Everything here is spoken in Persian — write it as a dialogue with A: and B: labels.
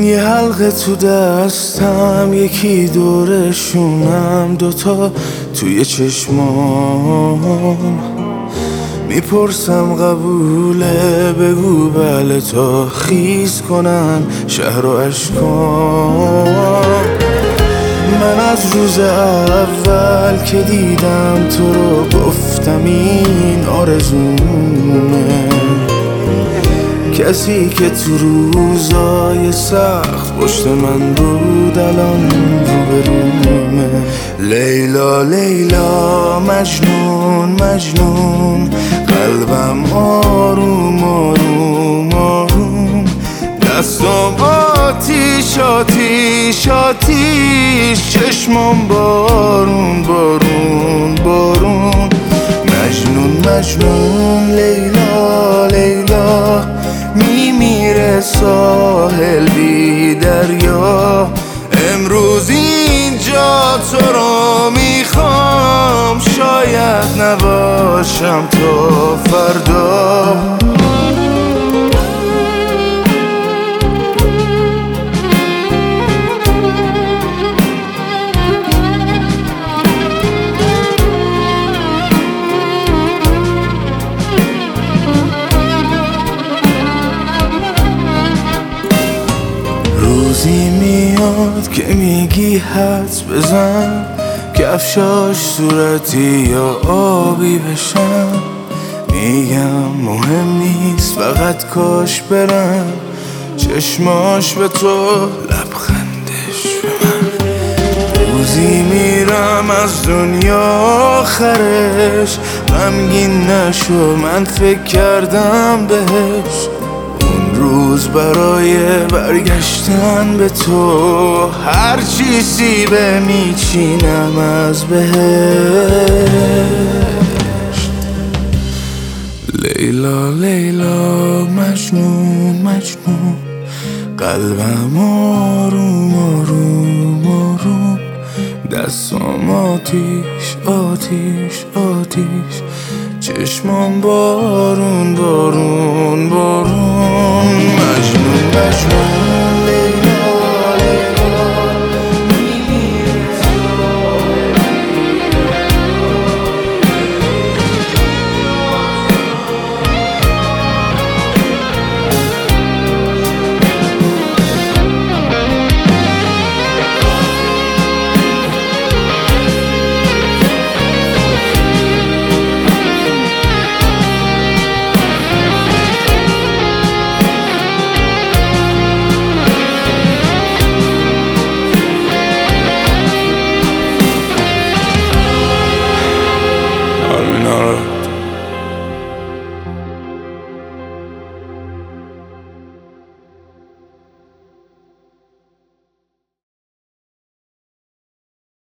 A: یه حلقه تو دستم، یکی دورشونم، دوتا توی چشمام. میپرسم قبوله، بگو بله تا خیز کنن شهر و اشکام. من از روز اول که دیدم تو رو گفتم این آرزومه. کسی که تو روزای سخت پشت من بود الان روبرومه. لیلا لیلا مجنون مجنون، قلبم آروم آروم آروم. دستم آتیش آتیش آتیش، چشمم بارون بارون بارون. مجنون مجنون لیلا لیلا، میمیره ساحل بی دریا. امروز اینجا تو رو میخوام، شاید نباشم تا فردا. روزی میاد که میگی حدس بزن، کفشاش صورتی یا آبی بشن. میگم مهم نیست فقط کاش برم، چشماش به تو لبخندش به من. روزی میرم از دنیا آخرش، غمگین نشو من فکر کردم بهش. روز برای برگشتن به تو، هر چی سیبه میچینم از بهشت. لیلا لیلا مجنون مجنون، قلبم آروم آروم آروم. دستم آتیش آتیش آتیش، چشمم بارون بارون بارون. مجنون مجنون